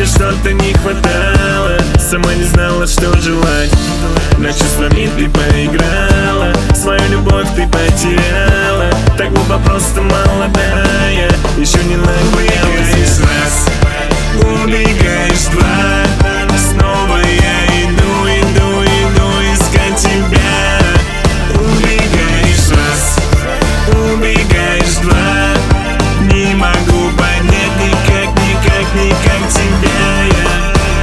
тебе что-то не хватало, сама не знала, что желать. На чувствами ты поиграла, свою любовь ты потеряла. Так глупо, просто молодая, еще не набоялась. Раз, убегаешь, два, снова я иду искать тебя. Убегаешь, раз, убегаешь, два, не могу понять никак тебя я.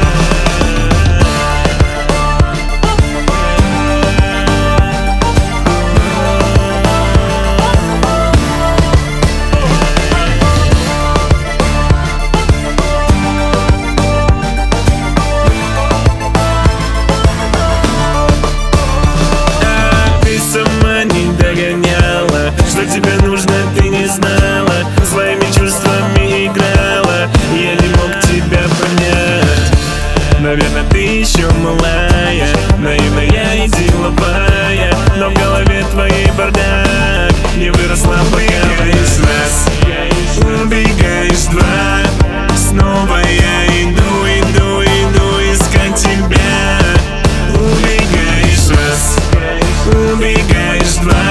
Что тебе нужно, ты не знала, своими чувствами играла, я не мог тебя понять. Наверное, ты еще малая, наивная и деловая, но в голове твоей бардак, не выросла пока. Раз, убегаешь, два, снова я иду искать тебя. Убегаешь, раз, убегаешь, два.